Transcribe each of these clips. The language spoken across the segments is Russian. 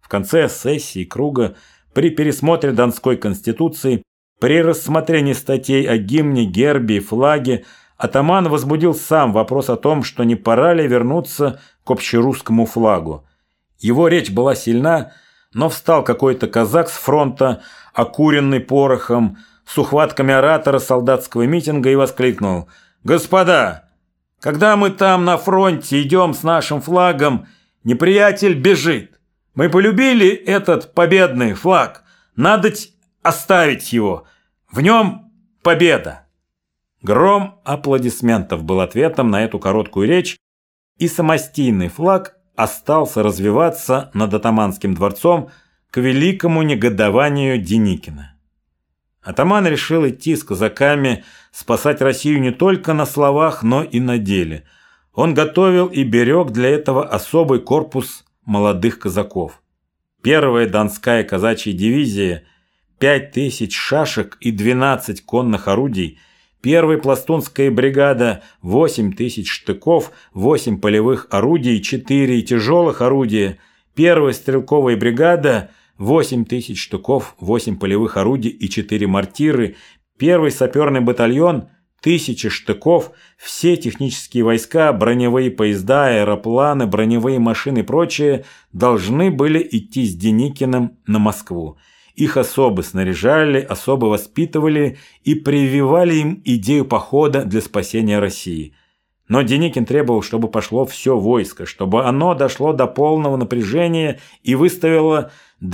В конце сессии Круга при пересмотре Донской конституции, при рассмотрении статей о гимне, гербе и флаге, атаман возбудил сам вопрос о том, что не пора ли вернуться к общерусскому флагу. Его речь была сильна, но встал какой-то казак с фронта, окуренный порохом, с ухватками оратора солдатского митинга и воскликнул: «Господа, когда мы там на фронте идем с нашим флагом, неприятель бежит. Мы полюбили этот победный флаг, надо оставить его, в нем победа». Гром аплодисментов был ответом на эту короткую речь, и самостийный флаг остался развиваться над атаманским дворцом к великому негодованию Деникина. Атаман решил идти с казаками спасать Россию не только на словах, но и на деле. Он готовил и берег для этого особый корпус молодых казаков. Первая Донская казачья дивизия, 5000 шашек и 12 конных орудий, первая пластунская бригада, 8000 штыков, 8 полевых орудий, 4 тяжелых орудия, первая стрелковая бригада, 8000 штыков, 8 полевых орудий и 4 мортиры, первый саперный батальон, 1000 штыков, все технические войска, броневые поезда, аэропланы, броневые машины и прочее должны были идти с Деникиным на Москву. Их особо снаряжали, особо воспитывали и прививали им идею похода для спасения России. Но Деникин требовал, чтобы пошло все войско, чтобы оно дошло до полного напряжения и выставило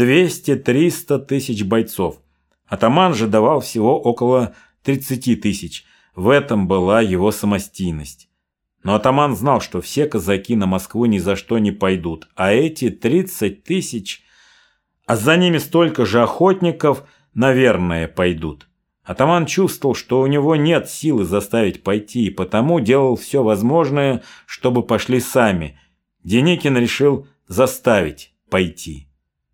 200-300 тысяч бойцов. Атаман же давал всего около 30 тысяч. В этом была его самостийность. Но атаман знал, что все казаки на Москву ни за что не пойдут, а эти 30 тысяч, а за ними столько же охотников, наверное, пойдут. Атаман чувствовал, что у него нет силы заставить пойти, и потому делал все возможное, чтобы пошли сами. Деникин решил заставить пойти.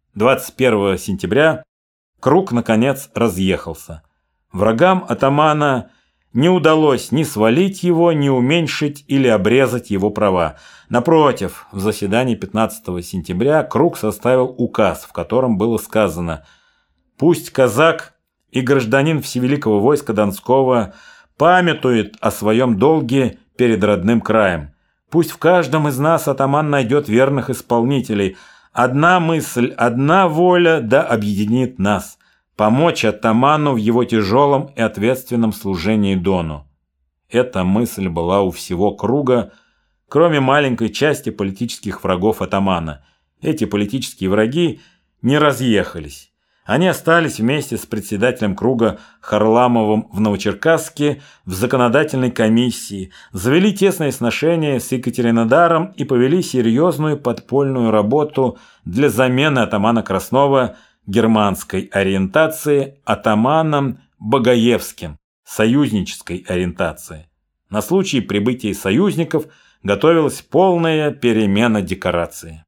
21 сентября Круг, наконец, разъехался. Врагам атамана не удалось ни свалить его, ни уменьшить или обрезать его права. Напротив, в заседании 15 сентября Круг составил указ, в котором было сказано: «Пусть казак и гражданин Всевеликого войска Донского памятует о своем долге перед родным краем. Пусть в каждом из нас атаман найдет верных исполнителей. Одна мысль, одна воля да объединит нас. Помочь атаману в его тяжелом и ответственном служении Дону». Эта мысль была у всего Круга, кроме маленькой части политических врагов атамана. Эти политические враги не разъехались. Они остались вместе с председателем Круга Харламовым в Новочеркасске в законодательной комиссии, завели тесные сношения с Екатеринодаром и повели серьезную подпольную работу для замены атамана Краснова германской ориентации атаманом Багаевским союзнической ориентации. На случай прибытия союзников готовилась полная перемена декорации.